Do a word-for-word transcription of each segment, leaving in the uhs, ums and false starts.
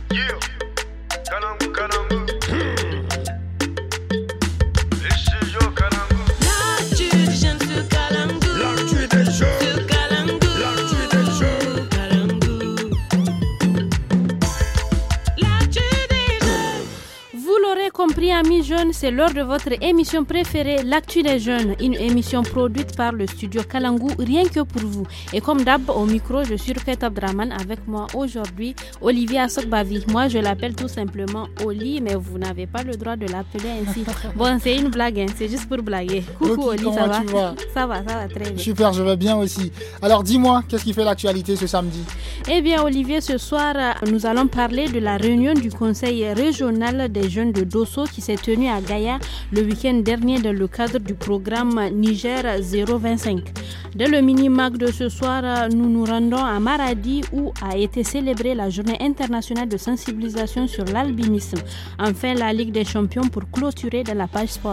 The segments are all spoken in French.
Compris amis jeunes, c'est l'heure de votre émission préférée, l'actu des jeunes, une émission produite par le studio Kalangu, rien que pour vous. Et comme d'hab, au micro, je suis Ruket Abdraman, avec moi aujourd'hui, Olivier Assokbavi. Moi, je l'appelle tout simplement Oli, mais vous n'avez pas le droit de l'appeler ainsi. Bon, c'est une blague, hein, c'est juste pour blaguer. Coucou okay, Oli, ça va? Tu vas Ça va, ça va très bien. Super, je vais bien aussi. Alors dis-moi, qu'est-ce qui fait l'actualité ce samedi? Eh bien Olivier, ce soir, nous allons parler de la réunion du conseil régional des jeunes de Dosso qui s'est tenue à Gaïa le week-end dernier dans le cadre du programme Niger zéro vingt-cinq. Dans le mini-mag de ce soir, nous nous rendons à Maradi où a été célébrée la journée internationale de sensibilisation sur l'albinisme. Enfin, la Ligue des champions pour clôturer dans la page sport.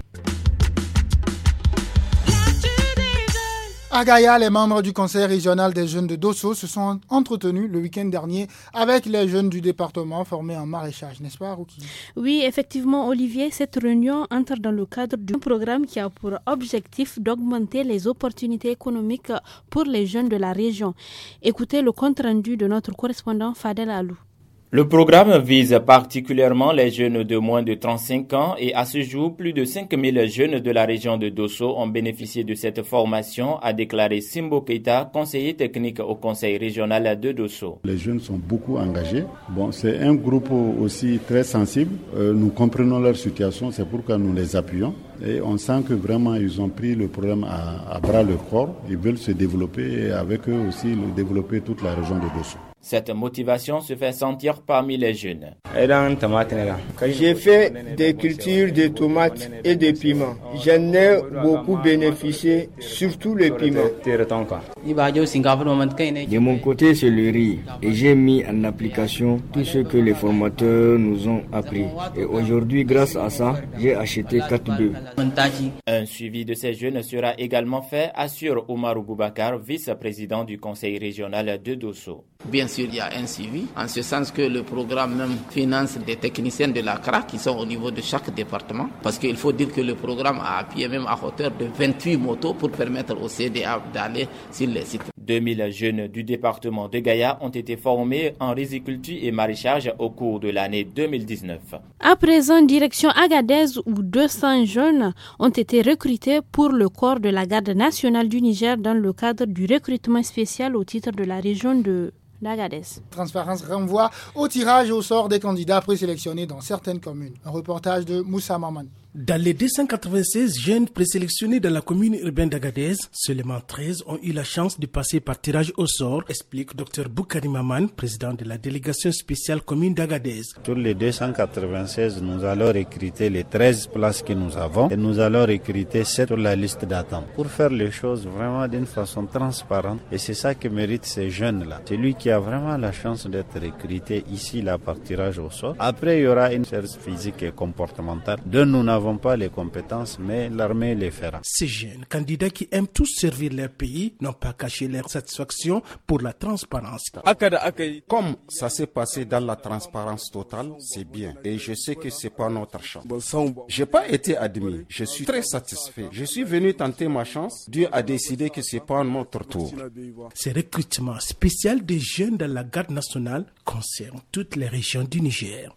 À Gaïa, les membres du conseil régional des jeunes de Dosso se sont entretenus le week-end dernier avec les jeunes du département formés en maraîchage, n'est-ce pas, Ruki? Oui, effectivement, Olivier, cette réunion entre dans le cadre d'un programme qui a pour objectif d'augmenter les opportunités économiques pour les jeunes de la région. Écoutez le compte-rendu de notre correspondant Fadel Alou. Le programme vise particulièrement les jeunes de moins de trente-cinq ans et à ce jour, plus de cinq mille jeunes de la région de Dosso ont bénéficié de cette formation, a déclaré Simbo Keita, conseiller technique au conseil régional de Dosso. Les jeunes sont beaucoup engagés. Bon, c'est un groupe aussi très sensible. Euh, nous comprenons leur situation, c'est pourquoi nous les appuyons. Et on sent que vraiment ils ont pris le problème à, à bras le corps. Ils veulent se développer et avec eux aussi développer toute la région de Dosso. Cette motivation se fait sentir parmi les jeunes. J'ai fait des cultures de tomates et de piments. J'en ai beaucoup bénéficié, surtout le piment. De mon côté, c'est le riz. Et j'ai mis en application tout ce que les formateurs nous ont appris. Et aujourd'hui, grâce à ça, j'ai acheté quatre bœufs. Un suivi de ces jeunes sera également fait, assure Omar Boubacar, vice-président du conseil régional de Dosso. Bien sûr, il y a un suivi, en ce sens que le programme même finance des techniciens de la C R A qui sont au niveau de chaque département. Parce qu'il faut dire que le programme a appuyé même à hauteur de vingt-huit motos pour permettre au C D A d'aller sur les sites. deux mille jeunes du département de Gaïa ont été formés en riziculture et maraîchage au cours de l'année deux mille dix-neuf. À présent, direction Agadez où deux cents jeunes ont été recrutés pour le corps de la garde nationale du Niger dans le cadre du recrutement spécial au titre de la région de d'Agadez. Transparence renvoie au tirage au sort des candidats présélectionnés dans certaines communes. Un reportage de Moussa Maman. Dans les deux cent quatre-vingt-seize jeunes présélectionnés dans la commune urbaine d'Agadez, seulement treize ont eu la chance de passer par tirage au sort, explique Dr Boukari Maman, président de la délégation spéciale commune d'Agadez. Sur les deux cent quatre-vingt-seize, nous allons recruter les treize places que nous avons et nous allons recruter sept sur la liste d'attente pour faire les choses vraiment d'une façon transparente. Et c'est ça que méritent ces jeunes-là. Celui qui a vraiment la chance d'être recruté ici, là, par tirage au sort. Après, il y aura une recherche physique et comportementale dont nous n'avons pas les compétences, mais l'armée les fera. Ces jeunes candidats qui aiment tous servir leur pays n'ont pas caché leur satisfaction pour la transparence. Comme ça s'est passé dans la transparence totale, c'est bien. Et je sais que c'est pas notre chance. J'ai pas été admis. Je suis très satisfait. Je suis venu tenter ma chance. Dieu a décidé que c'est pas notre tour. Ces recrutements spéciaux des jeunes dans la garde nationale concernent toutes les régions du Niger.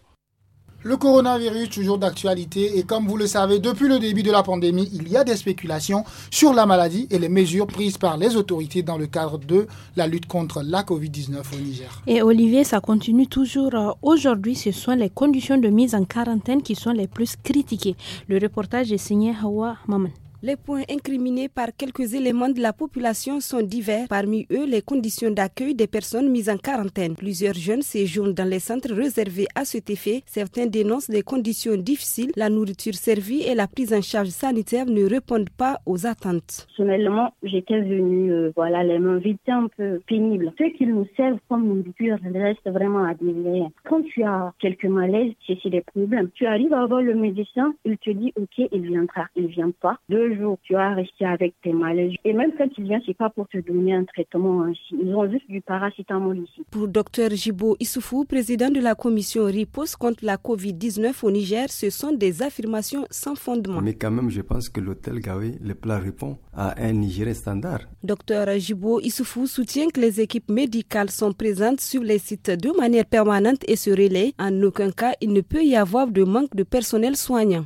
Le coronavirus, toujours d'actualité, et comme vous le savez, depuis le début de la pandémie, il y a des spéculations sur la maladie et les mesures prises par les autorités dans le cadre de la lutte contre la covid dix-neuf au Niger. Et Olivier, ça continue toujours. Aujourd'hui, ce sont les conditions de mise en quarantaine qui sont les plus critiquées. Le reportage est signé Hawa Maman. Les points incriminés par quelques éléments de la population sont divers. Parmi eux, les conditions d'accueil des personnes mises en quarantaine. Plusieurs jeunes séjournent dans les centres réservés à cet effet. Certains dénoncent des conditions difficiles. La nourriture servie et la prise en charge sanitaire ne répondent pas aux attentes. Personnellement, j'étais venue, euh, voilà, les mains vides, un peu pénible. Ce qu'ils nous servent comme nourriture reste vraiment à désirer. Quand tu as quelques malaises, c'est des problèmes. Tu arrives à avoir le médecin, il te dit ok, il viendra, il vient pas. De deux jours, tu vas rester avec tes malaises. Et même quand ils viennent, c'est pas pour te donner un traitement ainsi. Ils ont juste du paracétamol ici. Pour Dr Jibo Issoufou, président de la commission riposte contre la covid dix-neuf au Niger, ce sont des affirmations sans fondement. Mais quand même, je pense que l'hôtel Gaoué, le plat répond à un Nigérien standard. Dr Jibo Issoufou soutient que les équipes médicales sont présentes sur les sites de manière permanente et se relaient. En aucun cas, il ne peut y avoir de manque de personnel soignant.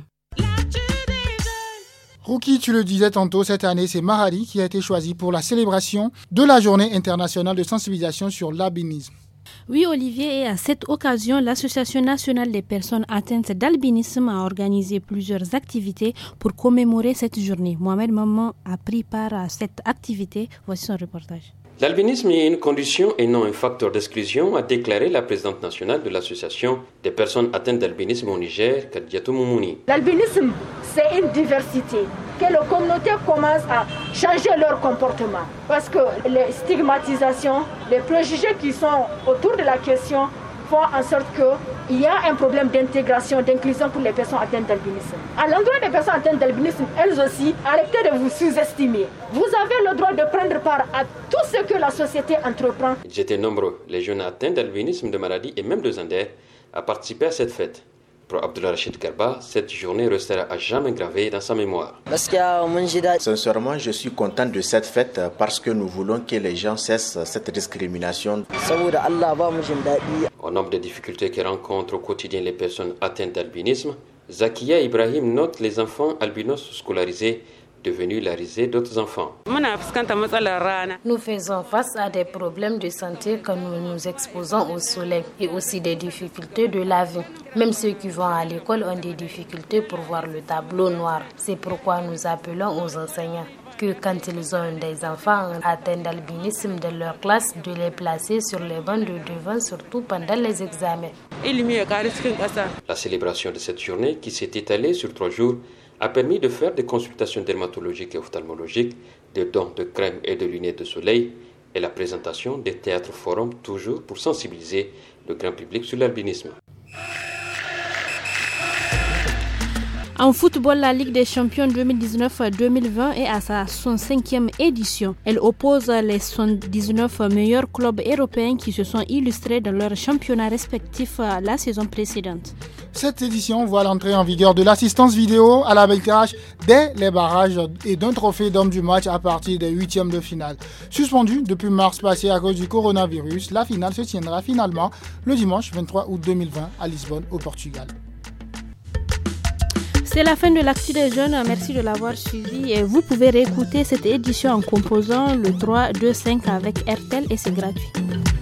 Ruki, tu le disais tantôt, cette année, c'est Maradi qui a été choisi pour la célébration de la journée internationale de sensibilisation sur l'albinisme. Oui, Olivier, et à cette occasion, l'Association nationale des personnes atteintes d'albinisme a organisé plusieurs activités pour commémorer cette journée. Mohamed Maman a pris part à cette activité. Voici son reportage. L'albinisme est une condition et non un facteur d'exclusion, a déclaré la présidente nationale de l'Association des personnes atteintes d'albinisme au Niger, Kadiatou Moumouni. L'albinisme, c'est une diversité. Que les communautés commencent à changer leur comportement. Parce que les stigmatisations, les préjugés qui sont autour de la question font en sorte qu'il y a un problème d'intégration, d'inclusion pour les personnes atteintes d'albinisme. À l'endroit des personnes atteintes d'albinisme, elles aussi, arrêtez de vous sous-estimer. Vous avez le droit de prendre part à tout ce que la société entreprend. Ils étaient nombreux, les jeunes atteints d'albinisme de Maradi et même de Zander, à participer à cette fête. Pour Abdullah Rachid Garba, cette journée restera à jamais gravée dans sa mémoire. Sincèrement, je suis content de cette fête parce que nous voulons que les gens cessent cette discrimination. Au nombre de difficultés que rencontrent au quotidien les personnes atteintes d'albinisme, Zakia Ibrahim note les enfants albinos scolarisés devenus la risée d'autres enfants. Nous faisons face à des problèmes de santé quand nous nous exposons au soleil et aussi des difficultés de la vie. Même ceux qui vont à l'école ont des difficultés pour voir le tableau noir. C'est pourquoi nous appelons aux enseignants que quand ils ont des enfants atteints d'albinisme de leur classe, de les placer sur les bancs de devant, surtout pendant les examens. La célébration de cette journée, qui s'est étalée sur trois jours, a permis de faire des consultations dermatologiques et ophtalmologiques, des dons de crème et de lunettes de soleil et la présentation des théâtres-forums, toujours pour sensibiliser le grand public sur l'albinisme. En football, la Ligue des champions deux mille dix-neuf deux mille vingt est à sa soixante-cinquième édition. Elle oppose les soixante-dix-neuf meilleurs clubs européens qui se sont illustrés dans leurs championnats respectifs la saison précédente. Cette édition voit l'entrée en vigueur de l'assistance vidéo à l'arbitrage dès les barrages et d'un trophée d'homme du match à partir des huitièmes de finale. Suspendue depuis mars passé à cause du coronavirus, la finale se tiendra finalement le dimanche vingt-trois août deux mille vingt à Lisbonne au Portugal. C'est la fin de l'actu des jeunes. Merci de l'avoir suivi. Et vous pouvez réécouter cette édition en composant le trois deux cinq avec R T L et c'est gratuit.